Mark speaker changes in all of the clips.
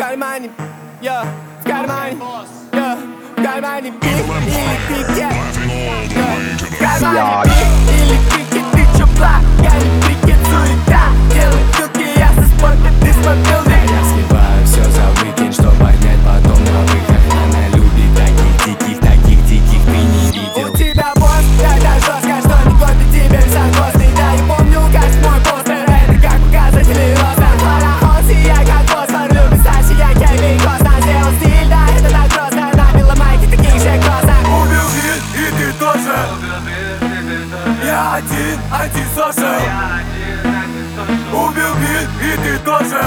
Speaker 1: кармане, в кармане, в кармане бит или пикет, в кармане бит или пикет, ты чё плак, я не пикет, суета, делай трюки, я со спорта, ты с мобилой.
Speaker 2: Я сливаю все за уикенд, что поднять потом на выход. Она любит таких диких ты не видел.
Speaker 1: У тебя босс, это жестко, что не год и тебе високосный. Да, я помню, как мой постер, это как показатели роста. Пора я как фосфор, любит Саши, я Кевин Костner. Сделал стиль, да, это так просто, набила майки таких же кроссов.
Speaker 3: Убил бит, и ты тоже. Я один, антисоциал. Убил бит, и ты тоже.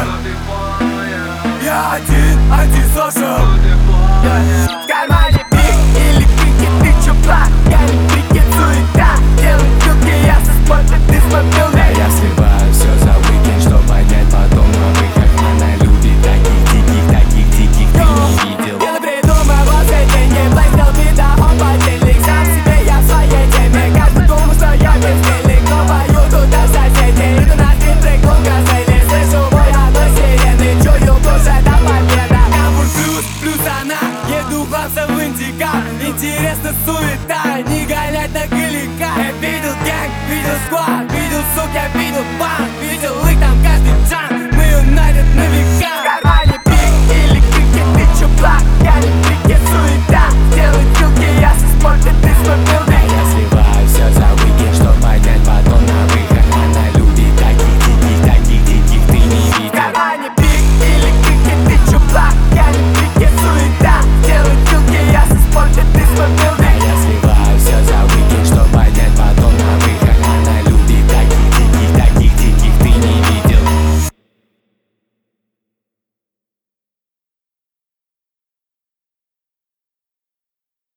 Speaker 3: Я один, антисоциал.
Speaker 1: В кармане пик или пикет, ты чё плак, я не пикет, суета, делай трюки, я со спорта, ты с мобилой.
Speaker 2: Я сливаю все за уикенд, что поднять потом на выход. Она любит таких диких ты не видел.
Speaker 1: Я придумывал все деньги, платил бита, он подельник. Сам себе я в своей теме, каждый думал, что я бездельник. Но пою тут от соседей, иду на стрит, прыгну в газели. Слышу бой одной сирены, чую душа до победа. Кампур плюс она, еду глаза в индикар. Интересно суета, не гонять на галика. Я видел гэнг, видел сквад, видел сук, я видел банк, видел лык.